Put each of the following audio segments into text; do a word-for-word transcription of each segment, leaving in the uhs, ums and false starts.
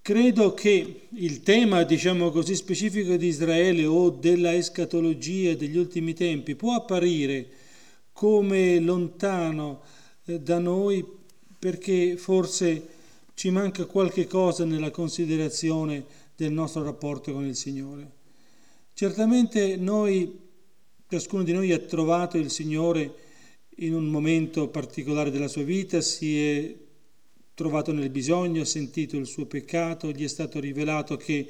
credo che il tema, diciamo così, specifico di Israele o della escatologia degli ultimi tempi può apparire come lontano eh, da noi, perché forse ci manca qualche cosa nella considerazione del nostro rapporto con il Signore. Certamente noi, ciascuno di noi ha trovato il Signore in un momento particolare della sua vita, si è trovato nel bisogno, ha sentito il suo peccato, gli è stato rivelato che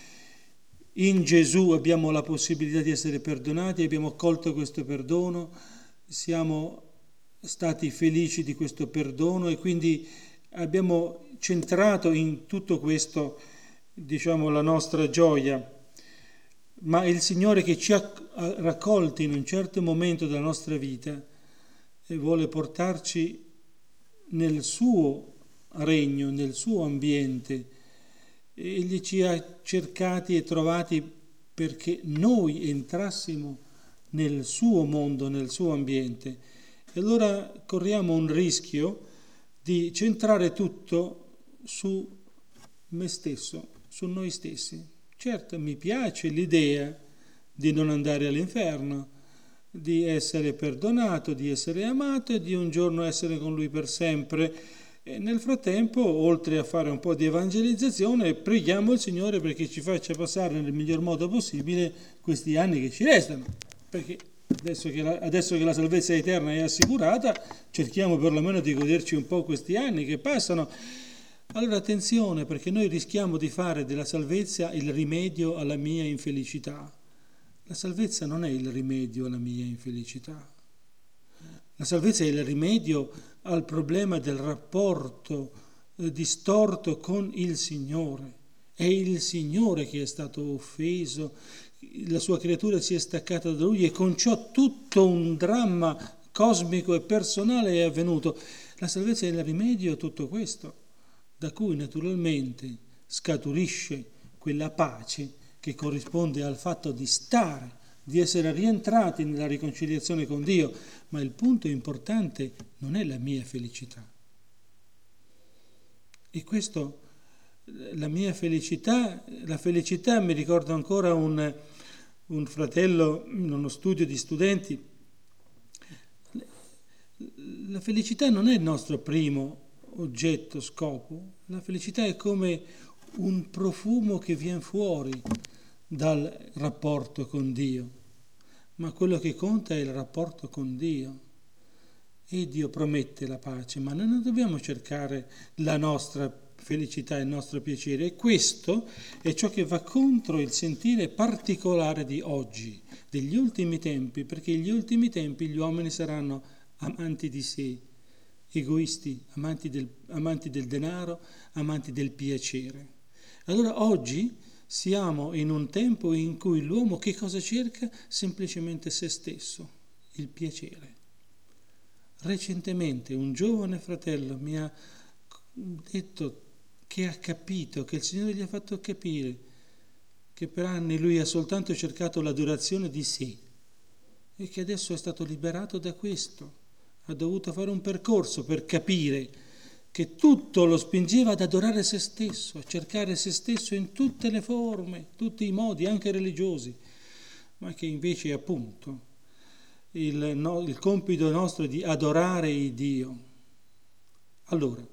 in Gesù abbiamo la possibilità di essere perdonati, abbiamo accolto questo perdono, siamo stati felici di questo perdono e quindi abbiamo centrato in tutto questo, diciamo, la nostra gioia. Ma il Signore che ci ha raccolti in un certo momento della nostra vita e vuole portarci nel suo regno, nel suo ambiente. Egli ci ha cercati e trovati perché noi entrassimo nel suo mondo, nel suo ambiente. E allora corriamo un rischio di centrare tutto su me stesso, su noi stessi. Certo, mi piace l'idea di non andare all'inferno, di essere perdonato, di essere amato e di un giorno essere con Lui per sempre. E nel frattempo, oltre a fare un po' di evangelizzazione, preghiamo il Signore perché ci faccia passare nel miglior modo possibile questi anni che ci restano. Perché adesso che la, adesso che la salvezza eterna è assicurata, cerchiamo perlomeno di goderci un po' questi anni che passano. Allora attenzione, perché noi rischiamo di fare della salvezza il rimedio alla mia infelicità. La salvezza non è il rimedio alla mia infelicità. La salvezza è il rimedio al problema del rapporto eh, distorto con il Signore. È il Signore che è stato offeso, la sua creatura si è staccata da Lui e con ciò tutto un dramma cosmico e personale è avvenuto. La salvezza è il rimedio a tutto questo, da cui naturalmente scaturisce quella pace che corrisponde al fatto di stare, di essere rientrati nella riconciliazione con Dio, ma il punto importante non è la mia felicità. E questo, la mia felicità, la felicità, mi ricordo ancora un, un fratello in uno studio di studenti, la felicità non è il nostro primo oggetto, scopo, la felicità è come un profumo che viene fuori dal rapporto con Dio, ma quello che conta è il rapporto con Dio e Dio promette la pace, ma noi non dobbiamo cercare la nostra felicità, il nostro piacere, e questo è ciò che va contro il sentire particolare di oggi, degli ultimi tempi, perché negli ultimi tempi gli uomini saranno amanti di sé, egoisti, amanti del, amanti del denaro, amanti del piacere. Allora oggi siamo in un tempo in cui l'uomo che cosa cerca? Semplicemente se stesso, il piacere. Recentemente un giovane fratello mi ha detto che ha capito, che il Signore gli ha fatto capire che per anni lui ha soltanto cercato l'adorazione di sé e che adesso è stato liberato da questo. Ha dovuto fare un percorso per capire che tutto lo spingeva ad adorare se stesso, a cercare se stesso in tutte le forme, tutti i modi, anche religiosi, ma che invece è appunto il, no, il compito nostro di adorare il Dio. Allora,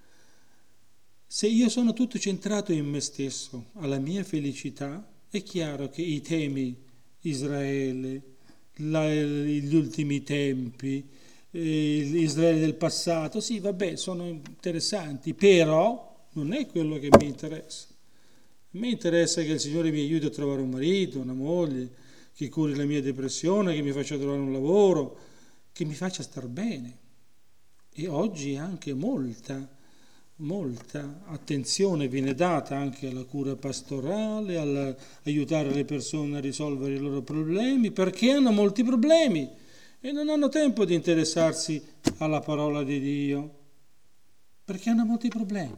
se io sono tutto centrato in me stesso, alla mia felicità, è chiaro che i temi Israele, la, gli ultimi tempi, Israele del passato, sì, vabbè, sono interessanti, però non è quello che mi interessa. Mi interessa che il Signore mi aiuti a trovare un marito, una moglie, che curi la mia depressione, che mi faccia trovare un lavoro, che mi faccia star bene. E oggi anche molta, molta attenzione viene data anche alla cura pastorale, all'aiutare le persone a risolvere i loro problemi, perché hanno molti problemi e non hanno tempo di interessarsi alla parola di Dio, perché hanno molti problemi.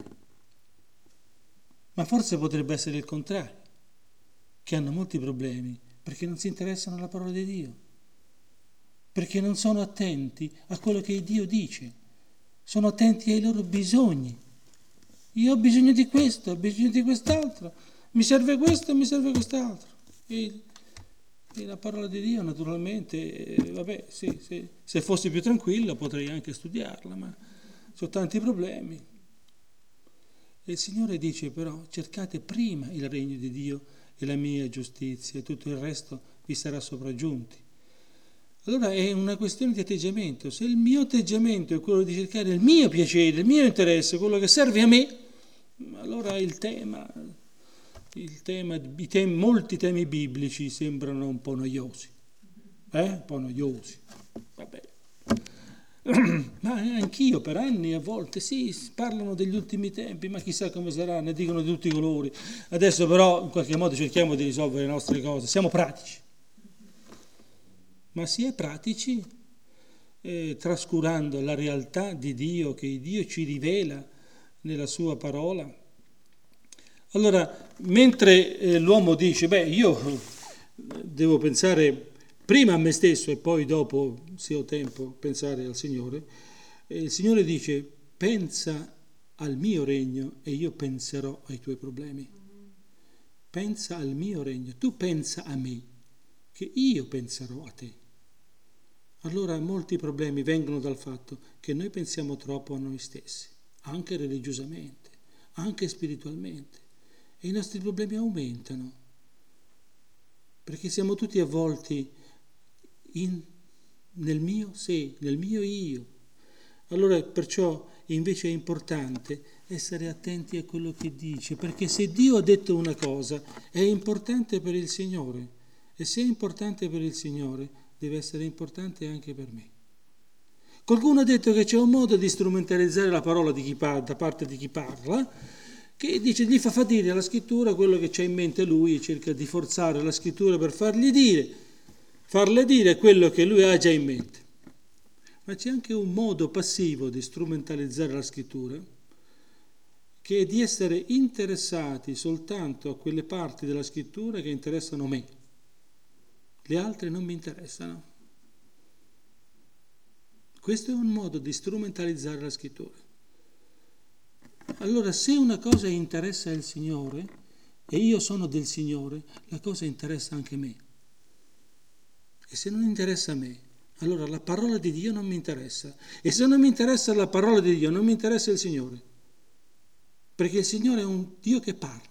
Ma forse potrebbe essere il contrario, che hanno molti problemi perché non si interessano alla parola di Dio, perché non sono attenti a quello che Dio dice, sono attenti ai loro bisogni. Io ho bisogno di questo, ho bisogno di quest'altro, mi serve questo, mi serve quest'altro. E, e la parola di Dio, naturalmente, eh, vabbè, sì, sì, se fossi più tranquillo potrei anche studiarla, ma ho tanti problemi. E il Signore dice però, cercate prima il regno di Dio e la mia giustizia, e tutto il resto vi sarà sopraggiunti. Allora è una questione di atteggiamento. Se il mio atteggiamento è quello di cercare il mio piacere, il mio interesse, quello che serve a me, allora il tema, il tema, i temi, molti temi biblici sembrano un po' noiosi. Eh? Un po' noiosi. Vabbè. Ma anch'io per anni a volte sì, parlano degli ultimi tempi, ma chissà come sarà, ne dicono di tutti i colori. Adesso però in qualche modo cerchiamo di risolvere le nostre cose, siamo pratici. Ma si è pratici eh, trascurando la realtà di Dio che Dio ci rivela nella sua parola. Allora, mentre eh, l'uomo dice, beh, io devo pensare prima a me stesso e poi dopo, se ho tempo, pensare al Signore, eh, il Signore dice, pensa al mio regno e io penserò ai tuoi problemi. Pensa al mio regno, tu pensa a me, che io penserò a te. Allora molti problemi vengono dal fatto che noi pensiamo troppo a noi stessi, anche religiosamente, anche spiritualmente, e i nostri problemi aumentano, perché siamo tutti avvolti in, nel mio sé, nel mio io. Allora perciò invece è importante essere attenti a quello che dice, perché se Dio ha detto una cosa è importante per il Signore, e se è importante per il Signore deve essere importante anche per me. Qualcuno ha detto che c'è un modo di strumentalizzare la parola di chi parla, da parte di chi parla, che dice, gli fa fa dire alla scrittura quello che c'ha in mente lui e cerca di forzare la scrittura per fargli dire, farle dire quello che lui ha già in mente. Ma c'è anche un modo passivo di strumentalizzare la scrittura, che è di essere interessati soltanto a quelle parti della scrittura che interessano me. Le altre non mi interessano. Questo è un modo di strumentalizzare la scrittura. Allora, se una cosa interessa il Signore e io sono del Signore, la cosa interessa anche me. E se non interessa a me, allora la parola di Dio non mi interessa. E se non mi interessa la parola di Dio, non mi interessa il Signore. Perché il Signore è un Dio che parla.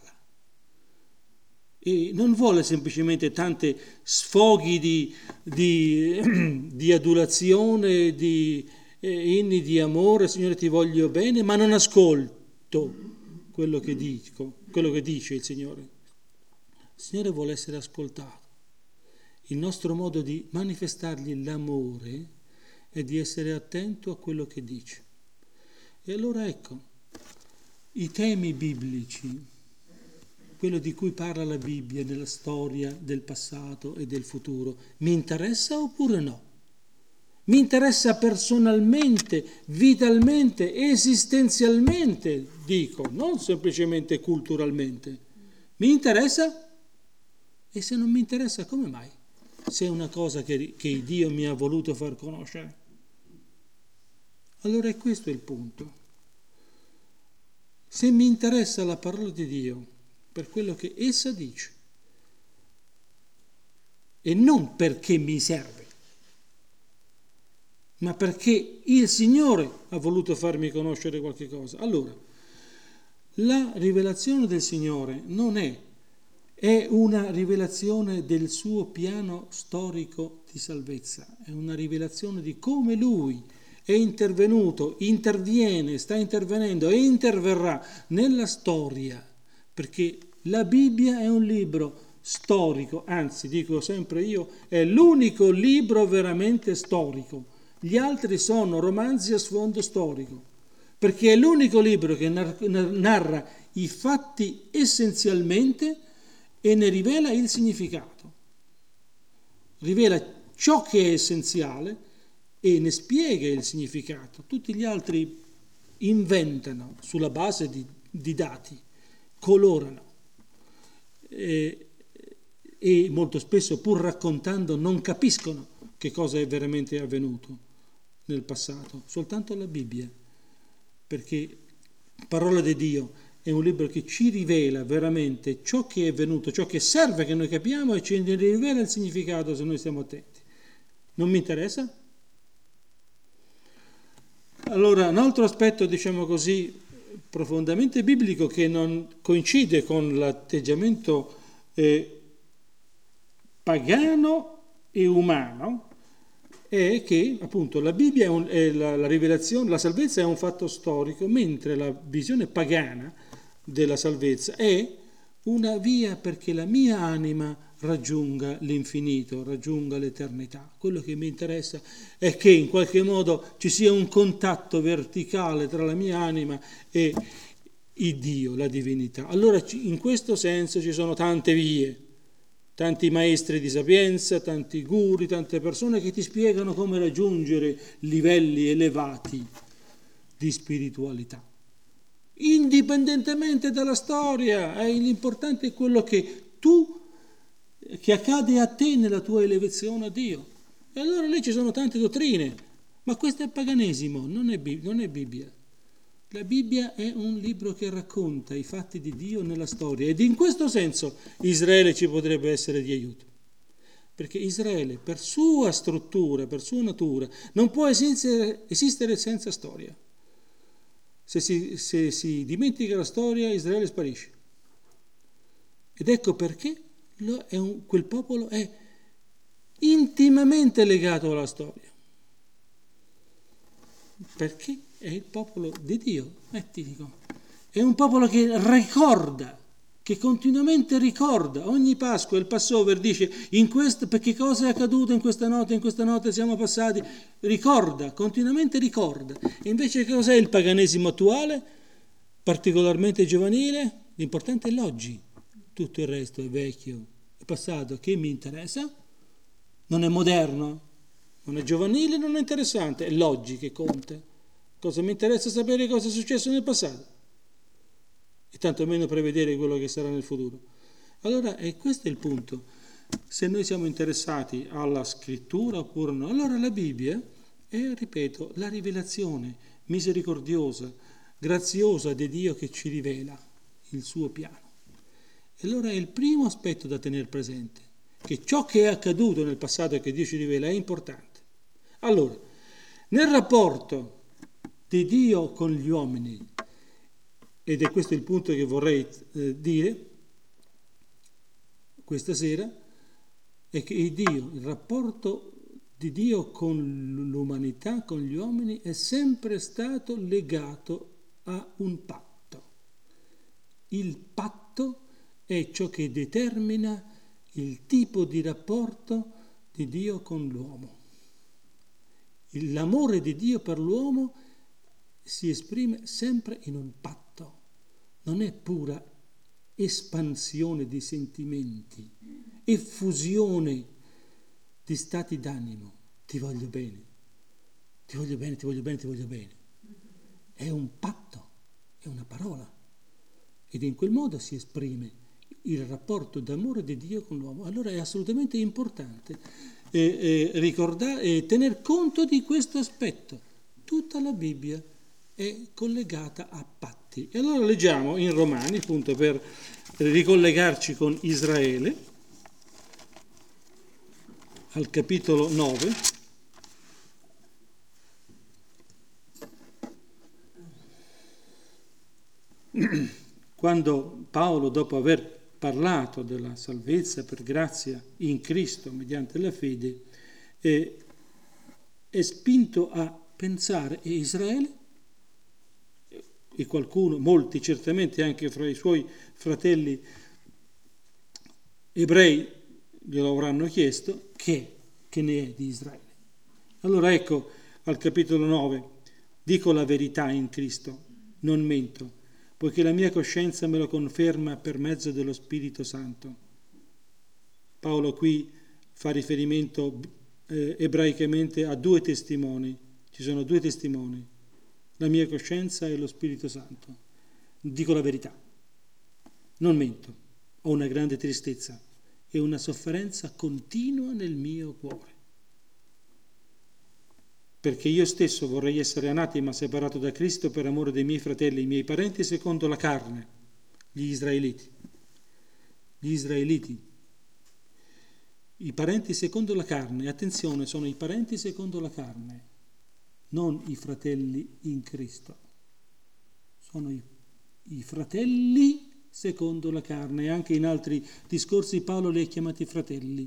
E non vuole semplicemente tanti sfoghi di, di, di adulazione, di eh, inni di amore, Signore ti voglio bene, ma non ascolto quello che dico, quello che dice il Signore. Il Signore vuole essere ascoltato. Il nostro modo di manifestargli l'amore è di essere attento a quello che dice. E allora ecco, i temi biblici, quello di cui parla la Bibbia nella storia del passato e del futuro, mi interessa oppure no? Mi interessa personalmente, vitalmente, esistenzialmente, dico, non semplicemente culturalmente. Mi interessa? E se non mi interessa, come mai? Se è una cosa che, che Dio mi ha voluto far conoscere. Allora è questo il punto. Se mi interessa la parola di Dio, per quello che essa dice e non perché mi serve, ma perché il Signore ha voluto farmi conoscere qualche cosa. Allora, la rivelazione del Signore non è, è una rivelazione del suo piano storico di salvezza, è una rivelazione di come Lui è intervenuto, interviene, sta intervenendo e interverrà nella storia. Perché la Bibbia è un libro storico, anzi dico sempre io, è l'unico libro veramente storico. Gli altri sono romanzi a sfondo storico, perché è l'unico libro che narra i fatti essenzialmente e ne rivela il significato. Rivela ciò che è essenziale e ne spiega il significato. Tutti gli altri inventano sulla base di, di dati, colorano e, e molto spesso pur raccontando non capiscono che cosa è veramente avvenuto nel passato, soltanto la Bibbia, perché parola di Dio, è un libro che ci rivela veramente ciò che è venuto, ciò che serve che noi capiamo e ci rivela il significato se noi stiamo attenti. Non mi interessa? Allora, un altro aspetto, diciamo così, profondamente biblico che non coincide con l'atteggiamento eh, pagano e umano è che appunto la Bibbia è, un, è la, la rivelazione, la salvezza è un fatto storico, mentre la visione pagana della salvezza è una via perché la mia anima raggiunga l'infinito, raggiunga l'eternità. Quello che mi interessa è che in qualche modo ci sia un contatto verticale tra la mia anima e il Dio, la divinità. Allora in questo senso ci sono tante vie, tanti maestri di sapienza, tanti guru, tante persone che ti spiegano come raggiungere livelli elevati di spiritualità. Indipendentemente dalla storia, eh, l'importante è quello che tu, che accade a te nella tua elevazione a Dio. E allora lì ci sono tante dottrine, ma questo è paganesimo, non è, non è Bibbia. La Bibbia è un libro che racconta i fatti di Dio nella storia ed in questo senso Israele ci potrebbe essere di aiuto. Perché Israele, per sua struttura, per sua natura, non può esistere, esistere senza storia. Se si, se si dimentica la storia, Israele sparisce. Ed ecco perché è un, quel popolo è intimamente legato alla storia. Perché è il popolo di Dio, eh, ti dico. È un popolo che ricorda, che continuamente ricorda. Ogni Pasqua il Passover dice in questo, perché cosa è accaduto in questa notte, in questa notte siamo passati. Ricorda, continuamente ricorda. E invece che cos'è il paganesimo attuale, particolarmente giovanile? L'importante è l'oggi. Tutto il resto è vecchio, è passato. Che mi interessa? Non è moderno, non è giovanile, non è interessante. È l'oggi che conta. Cosa mi interessa sapere cosa è successo nel passato? E tantomeno prevedere quello che sarà nel futuro. Allora, e questo è il punto. Se noi siamo interessati alla scrittura oppure no, allora la Bibbia è, ripeto, la rivelazione misericordiosa, graziosa di Dio che ci rivela il suo piano. E allora è il primo aspetto da tenere presente, che ciò che è accaduto nel passato e che Dio ci rivela è importante. Allora, nel rapporto di Dio con gli uomini, ed è questo il punto che vorrei eh, dire questa sera, è che il Dio, il rapporto di Dio con l'umanità, con gli uomini, è sempre stato legato a un patto. Il patto è ciò che determina il tipo di rapporto di Dio con l'uomo. L'amore di Dio per l'uomo si esprime sempre in un patto. Non è pura espansione di sentimenti, effusione di stati d'animo. Ti voglio bene, ti voglio bene, ti voglio bene, ti voglio bene. È un patto, è una parola. Ed in quel modo si esprime il rapporto d'amore di Dio con l'uomo. Allora è assolutamente importante eh, eh, ricordare e eh, tener conto di questo aspetto. Tutta la Bibbia è collegata a patti. E allora leggiamo in Romani, appunto per ricollegarci con Israele, al capitolo nove, quando Paolo, dopo aver parlato della salvezza per grazia in Cristo mediante la fede, è, è spinto a pensare a Israele, e qualcuno, molti certamente anche fra i suoi fratelli ebrei glielo avranno chiesto, che, che ne è di Israele. Allora ecco al capitolo nove, dico la verità in Cristo, non mento, poiché la mia coscienza me lo conferma per mezzo dello Spirito Santo. Paolo qui fa riferimento eh, ebraicamente a due testimoni, ci sono due testimoni, la mia coscienza e lo Spirito Santo. Dico la verità, non mento, ho una grande tristezza e una sofferenza continua nel mio cuore. perché io stesso vorrei essere anatema separato da Cristo per amore dei miei fratelli, i miei parenti secondo la carne, gli israeliti. Gli israeliti, i parenti secondo la carne, attenzione, sono i parenti secondo la carne, non i fratelli in Cristo. Sono i, i fratelli secondo la carne. Anche in altri discorsi Paolo li ha chiamati fratelli.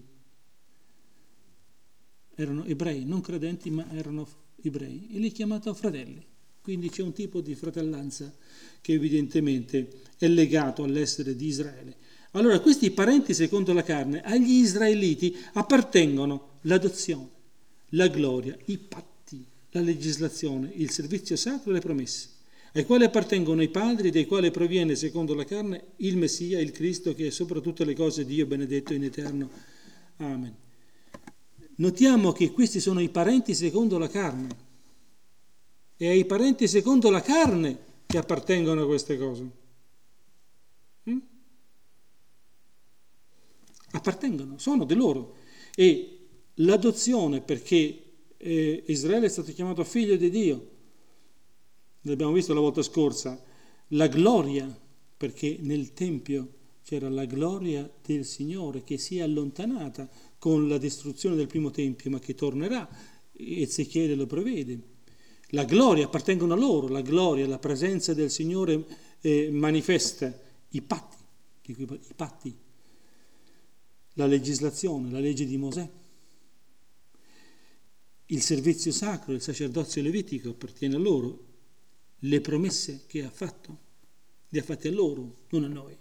Erano ebrei, non credenti, ma erano ebrei, e li ha chiamati fratelli. Quindi c'è un tipo di fratellanza che evidentemente è legato all'essere di Israele. Allora, questi parenti secondo la carne, agli israeliti appartengono l'adozione, la gloria, i patti, la legislazione, il servizio sacro e le promesse, ai quali appartengono i padri, dai quali proviene secondo la carne il Messia, il Cristo, che è sopra tutte le cose Dio benedetto in eterno. Amen. Notiamo che questi sono i parenti secondo la carne. È ai parenti secondo la carne che appartengono a queste cose. Mm? Appartengono, sono di loro. E l'adozione, perché eh, Israele è stato chiamato figlio di Dio, l'abbiamo visto la volta scorsa, la gloria, perché nel Tempio c'era la gloria del Signore che si è allontanata con la distruzione del primo Tempio, ma che tornerà, Ezechiele lo prevede. La gloria appartengono a loro, la gloria, la presenza del Signore eh, manifesta i patti, i patti, la legislazione, la legge di Mosè, il servizio sacro, il sacerdozio levitico appartiene a loro, le promesse che ha fatto, le ha fatte a loro, non a noi.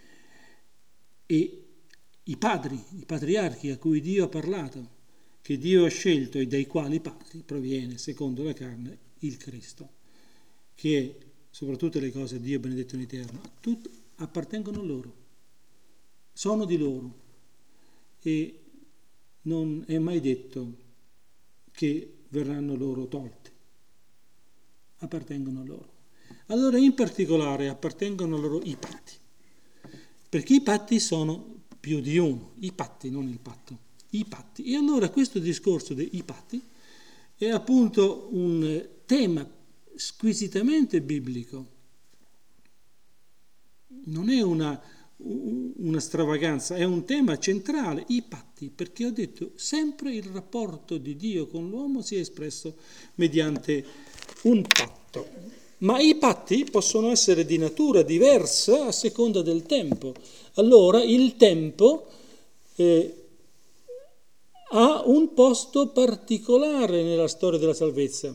E i padri, i patriarchi a cui Dio ha parlato, che Dio ha scelto e dai quali padri proviene, secondo la carne, il Cristo, che è soprattutto le cose Dio benedetto in eterno, tutte appartengono a loro, sono di loro e non è mai detto che verranno loro tolte, appartengono a loro. Allora in particolare appartengono a loro i patti, perché i patti sono più di uno, i patti, non il patto, i patti. E allora questo discorso dei patti è appunto un tema squisitamente biblico, non è una, una stravaganza, è un tema centrale, i patti, perché ho detto sempre il rapporto di Dio con l'uomo si è espresso mediante un patto, ma i patti possono essere di natura diversa a seconda del tempo. Allora il tempo eh, ha un posto particolare nella storia della salvezza.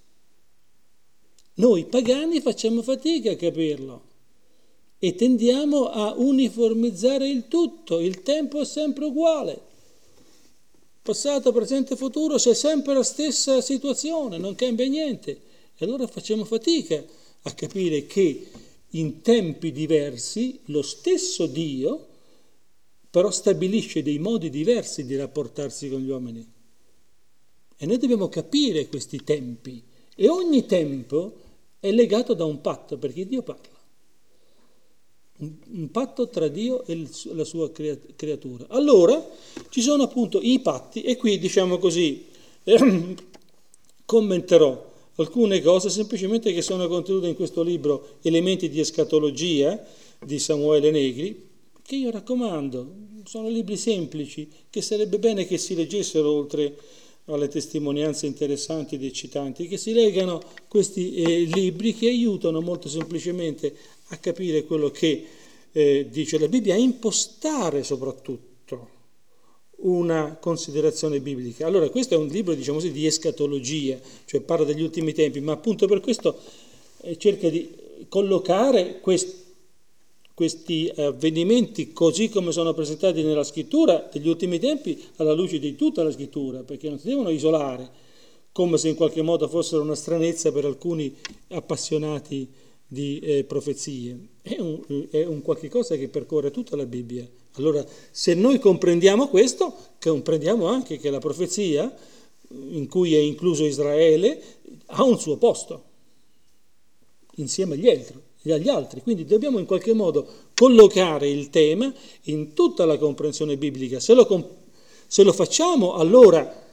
Noi pagani facciamo fatica a capirlo e tendiamo a uniformizzare il tutto. Il tempo è sempre uguale. Passato, presente, futuro, c'è sempre la stessa situazione, non cambia niente. E allora facciamo fatica a capire che in tempi diversi lo stesso Dio però stabilisce dei modi diversi di rapportarsi con gli uomini. E noi dobbiamo capire questi tempi. E ogni tempo è legato da un patto, perché Dio parla. Un, un patto tra Dio e il, la sua creatura. Allora, ci sono appunto i patti, e qui, diciamo così, eh, commenterò alcune cose semplicemente che sono contenute in questo libro, Elementi di escatologia, di Samuele Negri, che io raccomando. Sono libri semplici, che sarebbe bene che si leggessero, oltre alle testimonianze interessanti ed eccitanti, che si leggano questi eh, libri che aiutano molto semplicemente a capire quello che eh, dice la Bibbia, a impostare soprattutto una considerazione biblica. Allora, questo è un libro, diciamo così, di escatologia, cioè parla degli ultimi tempi, ma appunto per questo eh, cerca di collocare quest, questi avvenimenti così come sono presentati nella scrittura degli ultimi tempi alla luce di tutta la scrittura, perché non si devono isolare come se in qualche modo fossero una stranezza per alcuni appassionati di eh, profezie. È un, è un qualche cosa che percorre tutta la Bibbia. Allora, se noi comprendiamo questo, comprendiamo anche che la profezia, in cui è incluso Israele, ha un suo posto insieme agli altri, agli altri. Quindi dobbiamo in qualche modo collocare il tema in tutta la comprensione biblica. Se lo, se lo facciamo, allora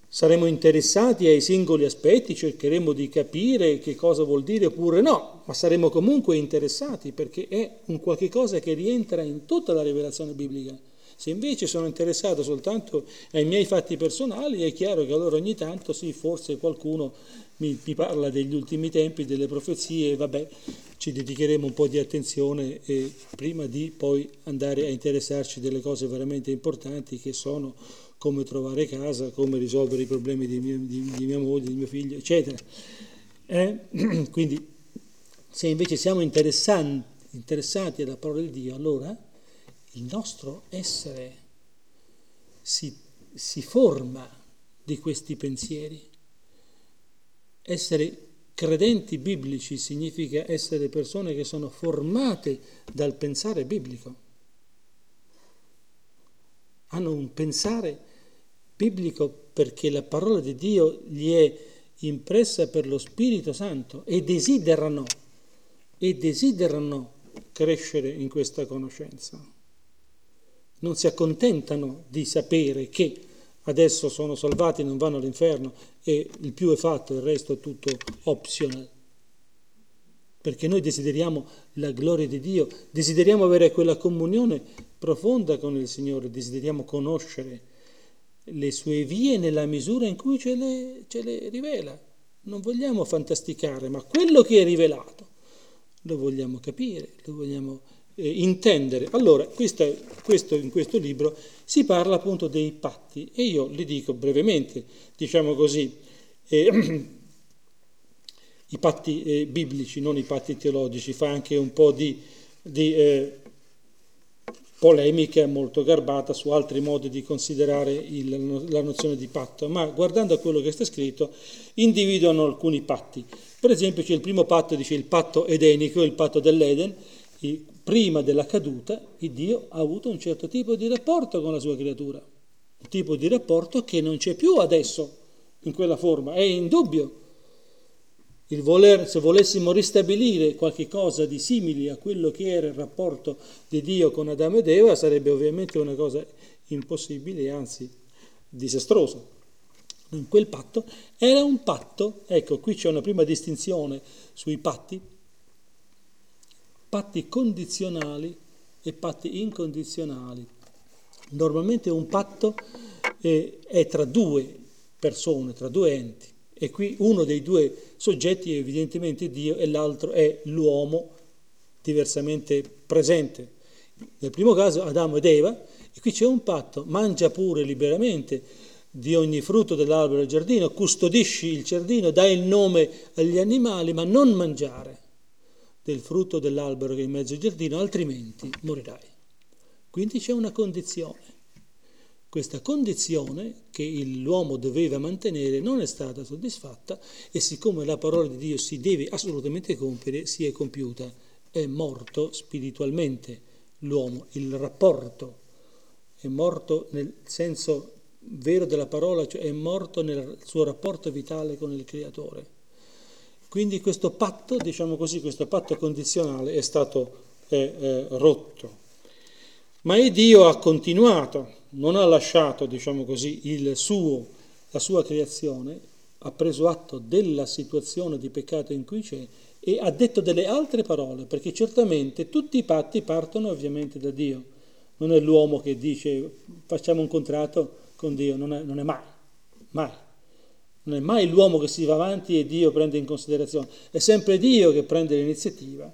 saremo interessati ai singoli aspetti, cercheremo di capire che cosa vuol dire oppure no, ma saremo comunque interessati perché è un qualche cosa che rientra in tutta la rivelazione biblica. Se invece sono interessato soltanto ai miei fatti personali, è chiaro che allora ogni tanto sì, forse qualcuno mi, mi parla degli ultimi tempi, delle profezie, e vabbè, ci dedicheremo un po' di attenzione eh, prima di poi andare a interessarci delle cose veramente importanti che sono come trovare casa, come risolvere i problemi di mia, di, di mia moglie, di mio figlio, eccetera. Eh? Quindi se invece siamo interessati alla parola di Dio, allora il nostro essere si, si forma di questi pensieri. Essere credenti biblici significa essere persone che sono formate dal pensare biblico. Hanno un pensare biblico perché la parola di Dio gli è impressa per lo Spirito Santo e desiderano, e desiderano crescere in questa conoscenza. Non si accontentano di sapere che adesso sono salvati, non vanno all'inferno e il più è fatto, il resto è tutto optional. Perché noi desideriamo la gloria di Dio, desideriamo avere quella comunione profonda con il Signore, desideriamo conoscere le sue vie nella misura in cui ce le, ce le rivela. Non vogliamo fantasticare, ma quello che è rivelato lo vogliamo capire, lo vogliamo eh, intendere. Allora, questo, questo, in questo libro si parla appunto dei patti e io li dico brevemente, diciamo così, eh, i patti eh, biblici, non i patti teologici, fa anche un po' di, di eh, polemica molto garbata su altri modi di considerare il, la nozione di patto, ma guardando a quello che sta scritto individuano alcuni patti. Per esempio c'è il primo patto, dice il patto edenico, il patto dell'Eden. E prima della caduta il Dio ha avuto un certo tipo di rapporto con la sua creatura, un tipo di rapporto che non c'è più adesso in quella forma, è indubbio. Il voler, se volessimo ristabilire qualche cosa di simile a quello che era il rapporto di Dio con Adamo ed Eva, sarebbe ovviamente una cosa impossibile, anzi disastrosa. In quel patto era un patto, ecco, qui c'è una prima distinzione sui patti, patti condizionali e patti incondizionali. Normalmente un patto eh, è tra due persone, tra due enti. E qui uno dei due soggetti è evidentemente Dio e l'altro è l'uomo diversamente presente. Nel primo caso Adamo ed Eva, e qui c'è un patto, mangia pure liberamente di ogni frutto dell'albero del giardino, custodisci il giardino, dai il nome agli animali, ma non mangiare del frutto dell'albero che è in mezzo al giardino, altrimenti morirai. Quindi c'è una condizione. Questa condizione che l'uomo doveva mantenere non è stata soddisfatta e siccome la parola di Dio si deve assolutamente compiere, si è compiuta. È morto spiritualmente l'uomo, il rapporto è morto nel senso vero della parola, cioè è morto nel suo rapporto vitale con il Creatore. Quindi questo patto, diciamo così, questo patto condizionale è stato eh, eh, rotto. Ma il Dio ha continuato, non ha lasciato, diciamo così, il suo, la sua creazione, ha preso atto della situazione di peccato in cui c'è e ha detto delle altre parole, perché certamente tutti i patti partono ovviamente da Dio. Non è l'uomo che dice facciamo un contratto con Dio, non è, non è mai, mai. Non è mai l'uomo che si va avanti e Dio prende in considerazione, è sempre Dio che prende l'iniziativa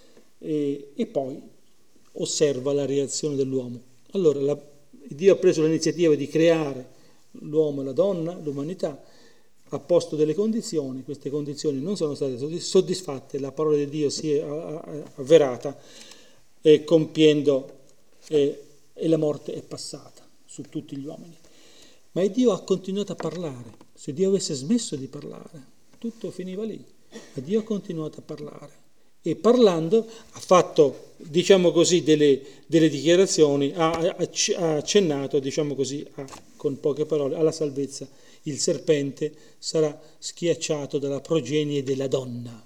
e, e poi osserva la reazione dell'uomo. Allora la, Dio ha preso l'iniziativa di creare l'uomo e la donna, l'umanità, ha posto delle condizioni, queste condizioni non sono state soddisfatte, la parola di Dio si è avverata eh, compiendo eh, e la morte è passata su tutti gli uomini. Ma Dio ha continuato a parlare. Se Dio avesse smesso di parlare, tutto finiva lì. Ma Dio ha continuato a parlare. E parlando ha fatto, diciamo così, delle, delle dichiarazioni, ha, ha accennato, diciamo così, a, con poche parole, alla salvezza. Il serpente sarà schiacciato dalla progenie della donna.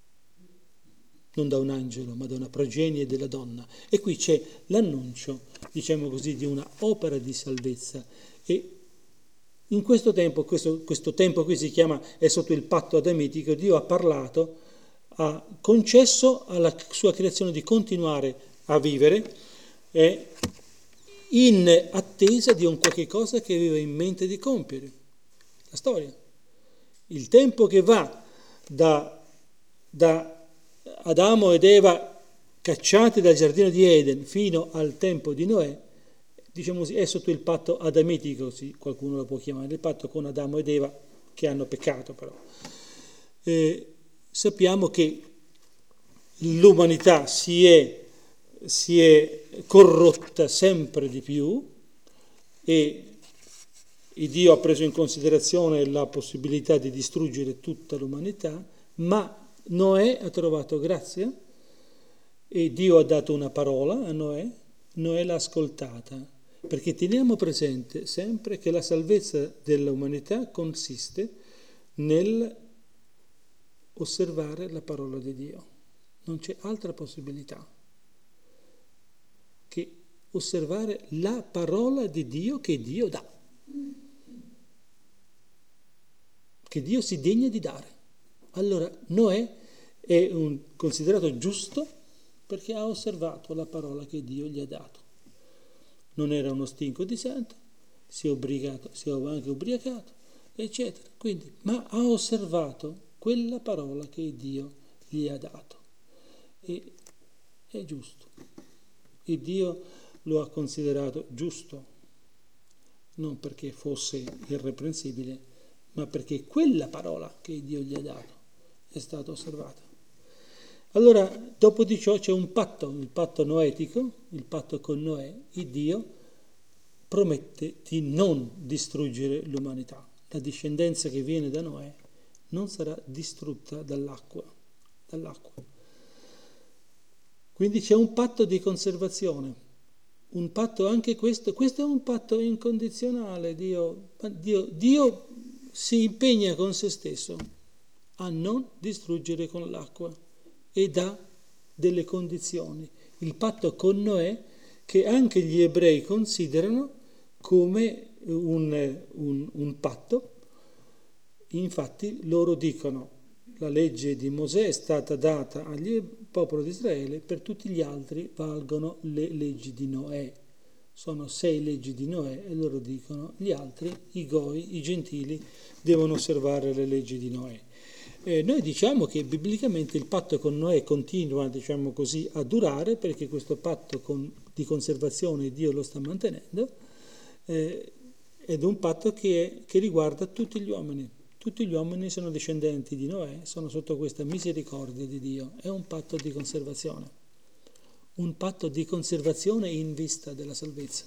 Non da un angelo, ma da una progenie della donna. E qui c'è l'annuncio, diciamo così, di una opera di salvezza. E in questo tempo, questo, questo tempo qui si chiama, è sotto il patto adamitico, Dio ha parlato, ha concesso alla sua creazione di continuare a vivere eh, in attesa di un qualche cosa che aveva in mente di compiere, la storia. Il tempo che va da, da Adamo ed Eva cacciati dal giardino di Eden fino al tempo di Noè, diciamo così, è sotto il patto adamitico, sì, qualcuno lo può chiamare, il patto con Adamo ed Eva che hanno peccato però. Eh, sappiamo che l'umanità si è, si è corrotta sempre di più e Dio ha preso in considerazione la possibilità di distruggere tutta l'umanità, ma Noè ha trovato grazia e Dio ha dato una parola a Noè, Noè l'ha ascoltata, perché teniamo presente sempre che la salvezza dell'umanità consiste nel osservare la parola di Dio. Non c'è altra possibilità che osservare la parola di Dio che Dio dà, che Dio si degna di dare. Allora Noè è un, considerato giusto perché ha osservato la parola che Dio gli ha dato. Non era uno stinco di santo, si è obbligato, si è anche ubriacato, eccetera. Quindi, ma ha osservato quella parola che Dio gli ha dato. E è giusto. E Dio lo ha considerato giusto, non perché fosse irreprensibile, ma perché quella parola che Dio gli ha dato è stata osservata. Allora, dopo di ciò c'è un patto, il patto noetico, il patto con Noè, e Dio promette di non distruggere l'umanità. La discendenza che viene da Noè non sarà distrutta dall'acqua, dall'acqua. Quindi c'è un patto di conservazione, un patto anche questo, questo è un patto incondizionale, Dio, Dio, Dio si impegna con se stesso a non distruggere con l'acqua e dà delle condizioni. Il patto con Noè che anche gli ebrei considerano come un, un, un patto, infatti loro dicono la legge di Mosè è stata data al popolo di Israele, per tutti gli altri valgono le leggi di Noè. Sono sei leggi di Noè e loro dicono gli altri, i goi, i gentili, devono osservare le leggi di Noè. Eh, noi diciamo che biblicamente il patto con Noè continua, diciamo così, a durare perché questo patto con, di conservazione Dio lo sta mantenendo eh, ed è un patto che, è, che riguarda tutti gli uomini. Tutti gli uomini sono discendenti di Noè, sono sotto questa misericordia di Dio. È un patto di conservazione, un patto di conservazione in vista della salvezza.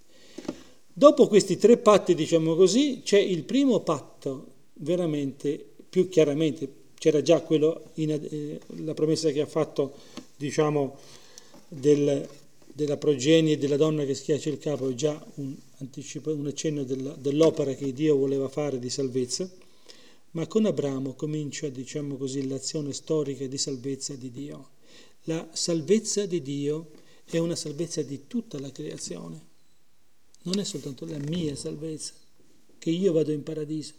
Dopo questi tre patti, diciamo così, c'è il primo patto veramente più chiaramente, c'era già quello, in, eh, la promessa che ha fatto, diciamo, del, della progenie della donna che schiaccia il capo, è già un, anticipo, un accenno della, dell'opera che Dio voleva fare di salvezza, ma con Abramo comincia, diciamo così, l'azione storica di salvezza di Dio. La salvezza di Dio è una salvezza di tutta la creazione, non è soltanto la mia salvezza, che io vado in paradiso.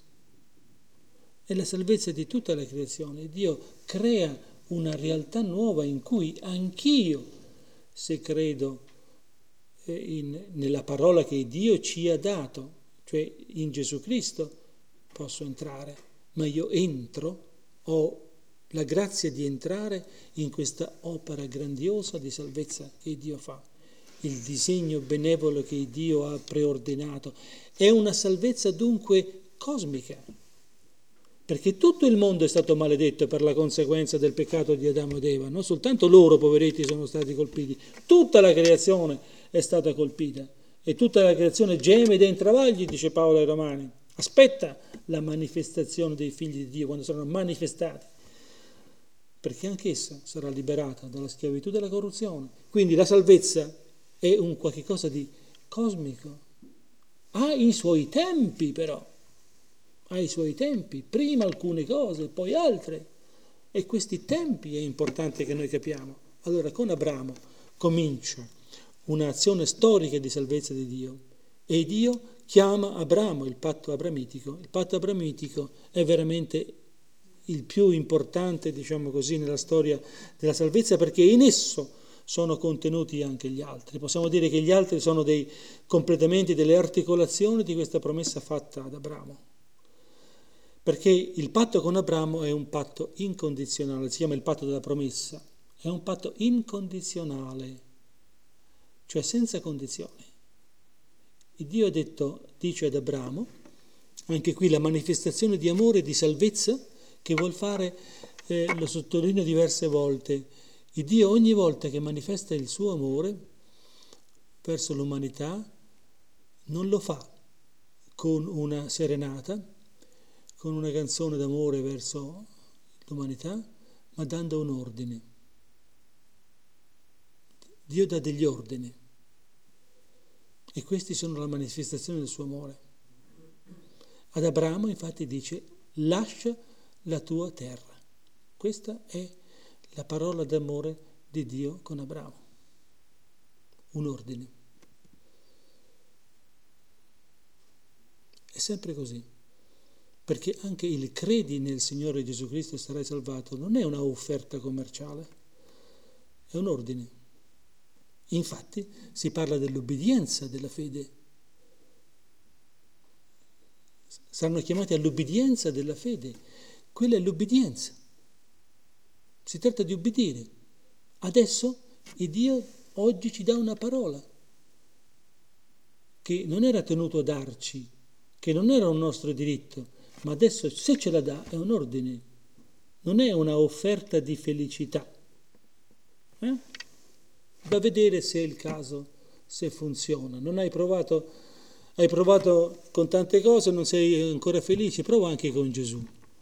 È la salvezza di tutta la creazione. Dio crea una realtà nuova in cui anch'io, se credo in, nella parola che Dio ci ha dato, cioè in Gesù Cristo, posso entrare, ma io entro, ho la grazia di entrare in questa opera grandiosa di salvezza che Dio fa. Il disegno benevolo che Dio ha preordinato. È una salvezza dunque cosmica. Perché tutto il mondo è stato maledetto per la conseguenza del peccato di Adamo ed Eva, non soltanto loro, poveretti, sono stati colpiti, tutta la creazione è stata colpita e tutta la creazione geme ed è in travagli, dice Paolo ai Romani, aspetta la manifestazione dei figli di Dio quando saranno manifestati, perché anch'essa sarà liberata dalla schiavitù della corruzione. Quindi la salvezza è un qualche cosa di cosmico, ha i suoi tempi però, ha i suoi tempi, prima alcune cose, poi altre. E questi tempi è importante che noi capiamo. Allora con Abramo comincia un'azione storica di salvezza di Dio e Dio chiama Abramo il patto abramitico. Il patto abramitico è veramente il più importante, diciamo così, nella storia della salvezza, perché in esso sono contenuti anche gli altri. Possiamo dire che gli altri sono dei completamenti, delle articolazioni di questa promessa fatta ad Abramo. Perché il patto con Abramo è un patto incondizionale, si chiama il patto della promessa, è un patto incondizionale, cioè senza condizioni. Il Dio ha detto, dice ad Abramo, anche qui la manifestazione di amore e di salvezza che vuol fare, eh, lo sottolineo diverse volte, il Dio ogni volta che manifesta il suo amore verso l'umanità non lo fa con una serenata, con una canzone d'amore verso l'umanità, ma dando un ordine. Dio dà degli ordini e questi sono la manifestazione del suo amore. Ad Abramo infatti dice: lascia la tua terra. Questa è la parola d'amore di Dio con Abramo. Un ordine. È sempre così. Perché anche il credi nel Signore Gesù Cristo e sarai salvato non è una offerta commerciale, è un ordine. Infatti si parla dell'obbedienza della fede. Saranno chiamati all'obbedienza della fede. Quella è l'obbedienza. Si tratta di obbedire. Adesso il Dio oggi ci dà una parola che non era tenuto a darci, che non era un nostro diritto, ma adesso se ce la dà è un ordine, non è una offerta di felicità. Eh? Da vedere se è il caso, se funziona. Non hai provato, hai provato con tante cose, non sei ancora felice, prova anche con Gesù.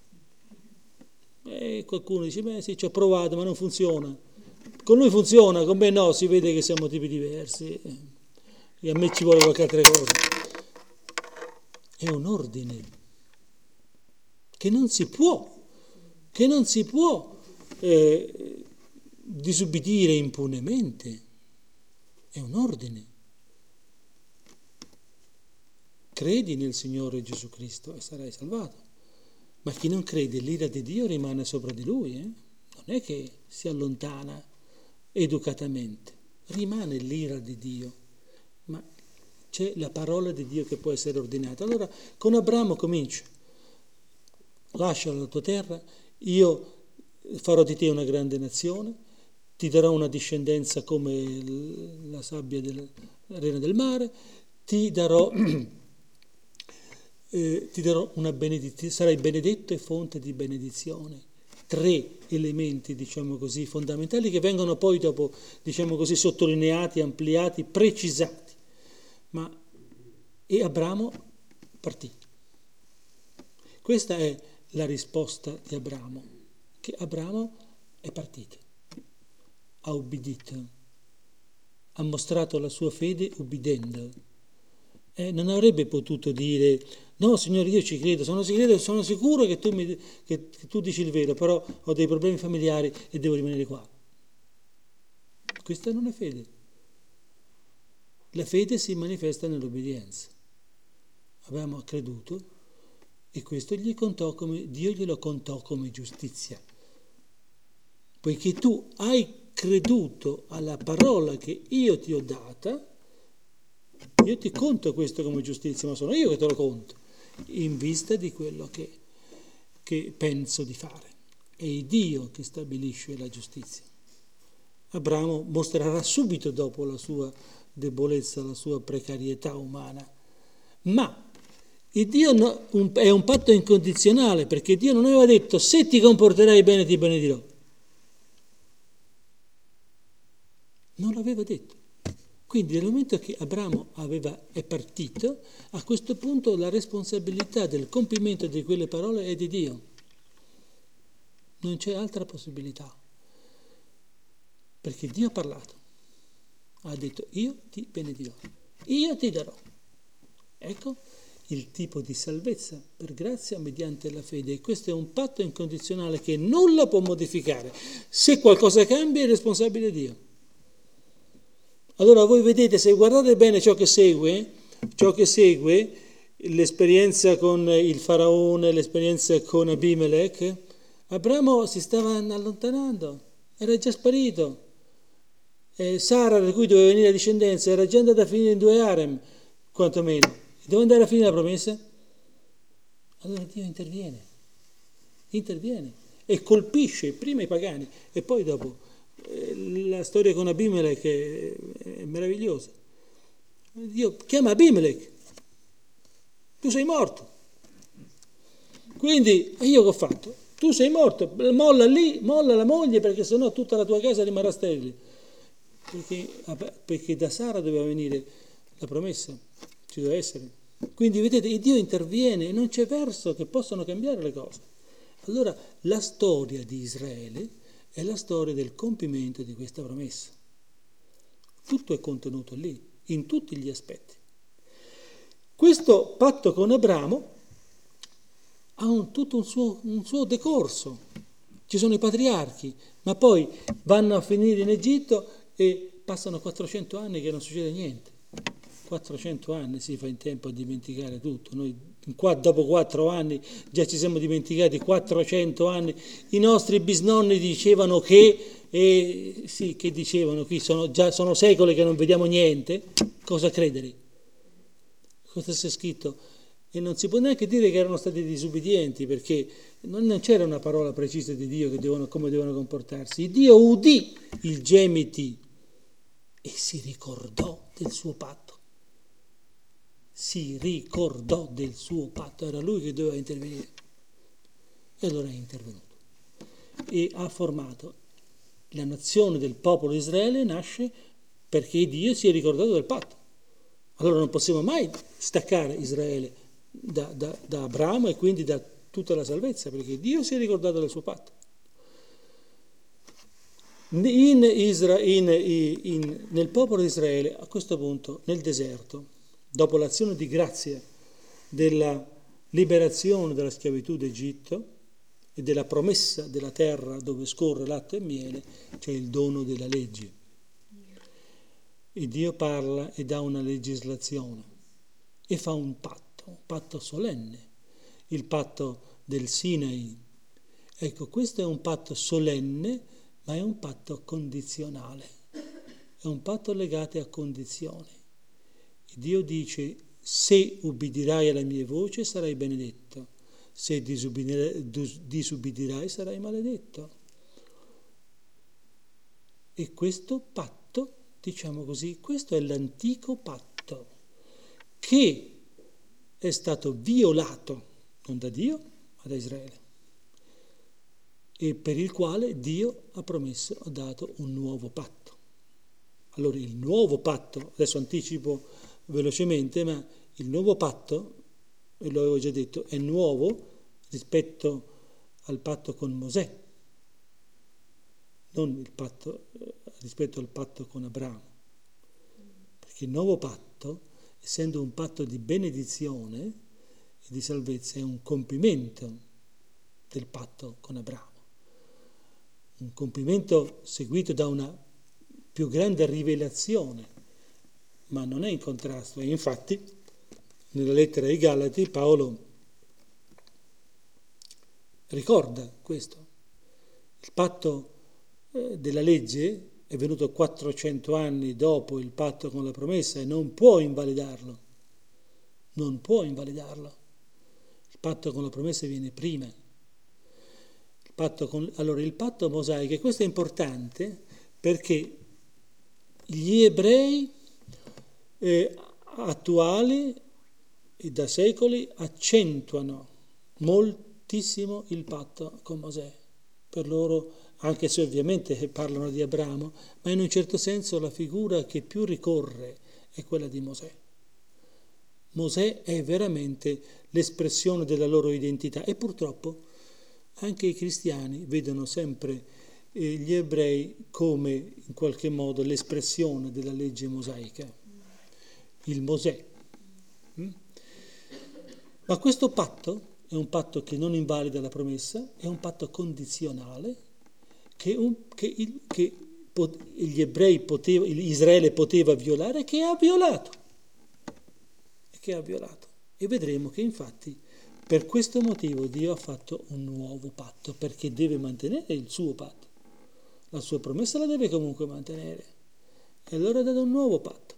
E qualcuno dice, beh sì, ci ho provato, ma non funziona. Con lui funziona, con me no, si vede che siamo tipi diversi. E a me ci vuole qualche altra cosa. È un ordine che non si può, che non si può eh, disubbidire impunemente. È un ordine. Credi nel Signore Gesù Cristo e sarai salvato. Ma chi non crede, l'ira di Dio rimane sopra di lui, eh? Non è che si allontana educatamente, rimane l'ira di Dio, ma c'è la parola di Dio che può essere ordinata. Allora con Abramo comincia: lascia la tua terra, io farò di te una grande nazione, ti darò una discendenza come la sabbia dell'arena del mare, ti darò, eh, ti darò una benedizione, sarai benedetto e fonte di benedizione. Tre elementi, diciamo così, fondamentali che vengono poi dopo, diciamo così, sottolineati, ampliati, precisati. Ma e Abramo partì. Questa è la risposta di Abramo, che Abramo è partito, ha obbedito, ha mostrato la sua fede ubbidendo. Eh, non avrebbe potuto dire: no Signore, io ci credo, sono, credo, sono sicuro che tu, mi, che, che tu dici il vero, però ho dei problemi familiari e devo rimanere qua. Questa non è fede. La fede si manifesta nell'obbedienza. Abbiamo creduto e questo gli contò come, Dio glielo contò come giustizia. Poiché tu hai creduto alla parola che io ti ho data, io ti conto questo come giustizia, ma sono io che te lo conto, in vista di quello che, che penso di fare. È Dio che stabilisce la giustizia. Abramo mostrerà subito dopo la sua debolezza, la sua precarietà umana, ma il Dio no, un, è un patto incondizionale, perché Dio non aveva detto: se ti comporterai bene ti benedirò. Non l'aveva detto. Quindi nel momento che Abramo aveva, è partito, a questo punto la responsabilità del compimento di quelle parole è di Dio. Non c'è altra possibilità. Perché Dio ha parlato. Ha detto: io ti benedirò, io ti darò. Ecco il tipo di salvezza per grazia mediante la fede. E questo è un patto incondizionale che nulla può modificare. Se qualcosa cambia è responsabile Dio. Allora voi vedete, se guardate bene ciò che segue, ciò che segue, l'esperienza con il faraone, l'esperienza con Abimelech, Abramo si stava allontanando, era già sparito. Eh, Sara, da cui doveva venire la discendenza, era già andata a finire in due harem, quantomeno. Dove andare a finire la promessa? Allora Dio interviene, interviene e colpisce prima i pagani e poi dopo. Eh, la storia con Abimelech è, è meravigliosa. Dio chiama Abimelech, tu sei morto. Quindi io che ho fatto? Tu sei morto, molla lì, molla la moglie perché sennò tutta la tua casa rimarrà sterile. Perché, perché da Sara doveva venire la promessa, ci deve essere. Quindi vedete, Dio interviene e non c'è verso che possano cambiare le cose. Allora la storia di Israele è la storia del compimento di questa promessa. Tutto è contenuto lì, in tutti gli aspetti. Questo patto con Abramo ha un, tutto un suo, un suo decorso. Ci sono i patriarchi, ma poi vanno a finire in Egitto e passano quattrocento anni che non succede niente. quattrocento anni si fa in tempo a dimenticare tutto. Noi qua, dopo quattro anni già ci siamo dimenticati quattrocento anni. I nostri bisnonni dicevano che, e sì, che dicevano, qui sono già sono secoli che non vediamo niente. Cosa credere? Cosa c'è scritto? E non si può neanche dire che erano stati disubbidienti, perché non c'era una parola precisa di Dio che devono, come devono comportarsi. Dio udì il gemiti e si ricordò del suo patto. Si ricordò del suo patto, era lui che doveva intervenire. E allora è intervenuto. E ha formato la nazione del popolo di Israele, nasce perché Dio si è ricordato del patto. Allora non possiamo mai staccare Israele da, da, da Abramo e quindi da tutta la salvezza, perché Dio si è ricordato del suo patto. In Isra, in, in, nel popolo di Israele, a questo punto, nel deserto, dopo l'azione di grazia della liberazione dalla schiavitù d'Egitto e della promessa della terra dove scorre latte e miele, c'è il dono della legge. E Dio parla e dà una legislazione e fa un patto, un patto solenne, il patto del Sinai. Ecco, questo è un patto solenne, ma è un patto condizionale, è un patto legato a condizioni. Dio dice: se ubbidirai alla mia voce sarai benedetto, se disubbidirai, disubbidirai sarai maledetto. E questo patto, diciamo così, questo è l'antico patto che è stato violato non da Dio ma da Israele, e per il quale Dio ha promesso, ha dato un nuovo patto. Allora il nuovo patto, adesso anticipo velocemente, ma il nuovo patto, e lo avevo già detto, è nuovo rispetto al patto con Mosè, non il patto eh, rispetto al patto con Abramo, perché il nuovo patto, essendo un patto di benedizione e di salvezza, è un compimento del patto con Abramo, un compimento seguito da una più grande rivelazione, ma non è in contrasto. E infatti nella lettera ai Galati Paolo ricorda questo. Il patto eh, della legge è venuto quattrocento anni dopo il patto con la promessa e non può invalidarlo. Non può invalidarlo. Il patto con la promessa viene prima. Il patto con, allora il patto mosaico, e questo è importante perché gli ebrei eh, attuali e da secoli accentuano moltissimo il patto con Mosè. Per loro, anche se ovviamente parlano di Abramo, ma in un certo senso la figura che più ricorre è quella di Mosè. Mosè è veramente l'espressione della loro identità e purtroppo anche i cristiani vedono sempre eh, gli ebrei come in qualche modo l'espressione della legge mosaica, il Mosè. Mm? Ma questo patto è un patto che non invalida la promessa, è un patto condizionale che, un, che, il, che pot, gli ebrei poteva, Israele poteva violare, che ha violato. che ha violato. E vedremo che infatti per questo motivo Dio ha fatto un nuovo patto, perché deve mantenere il suo patto. La sua promessa la deve comunque mantenere. E allora ha dato un nuovo patto.